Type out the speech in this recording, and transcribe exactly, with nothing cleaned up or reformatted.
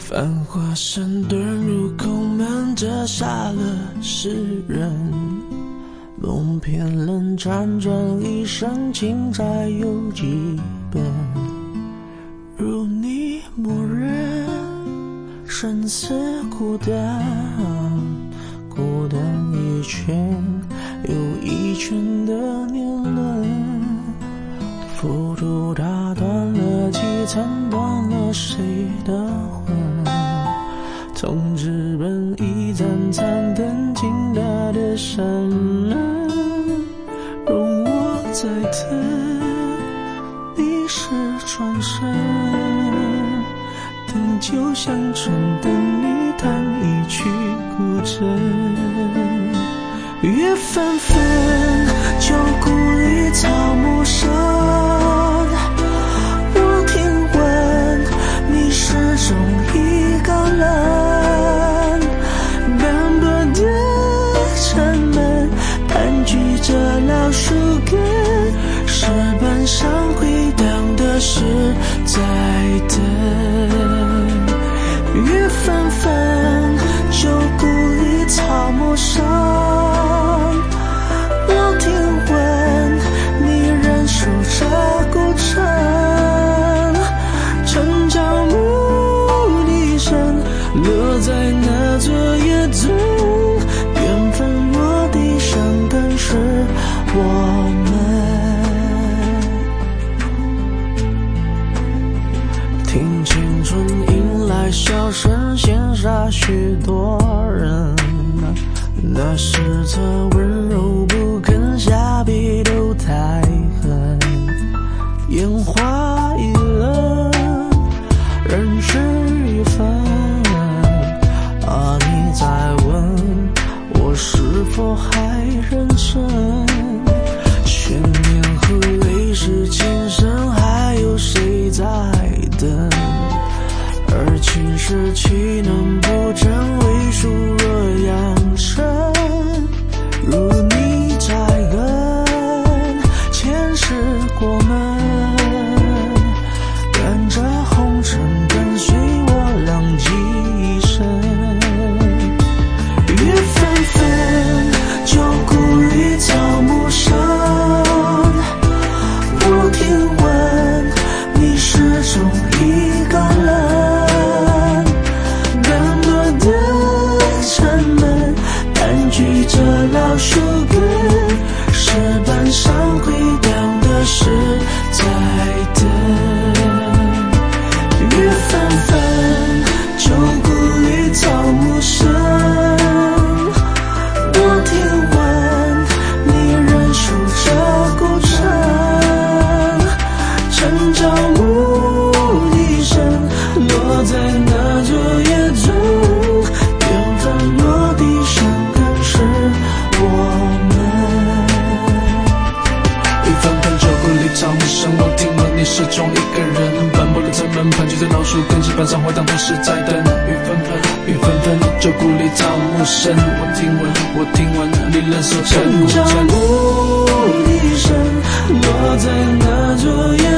繁华山遁入口门，折煞了世人。梦偏冷，辗转一生，情债有几本？如你默认，生死孤单，孤单一圈又一圈的年轮，浮屠打断了几层，断了谁的魂？从纸本一盏盏灯，倾大的山人，容我再等，你是转身，等酒香醇，等你弹一曲古筝。月纷纷，旧故里草木深，我听闻你始终一个人，斑驳的城门盘踞着老树根，石板上回荡的是在等。月纷纷，旧故里草木深，我听闻你仍守着古城，城郊牧笛声落在那座野村，缘分落地生根是我们。听青春迎来笑声，羡煞许多人，那是他温柔不肯，下笔都太狠，烟花易冷，人事已分。啊，你在问我是否还认真？千年后泪湿情深，还有谁在等？而情是岂能不真？为数若扬声，如你在跟，前世过门，赶着红尘，跟随我浪迹一生。月纷纷，旧故里草木深，我听闻你始终一个人，斑驳的城门盘踞着老树根，石板上回荡的是在等。月纷纷，旧故里草木深，我听闻你仍守着古城，城郊牧笛声落在那座野村，缘分落地生根是我们。一纷纷，旧故里草木深，我听闻你始终一个人，斑驳的城门盘踞在老树根，石板上回荡都是在等。雨纷纷，雨纷纷，旧故里草木深，我听闻，我听闻你仍守着古城，城郊牧笛声落在那座野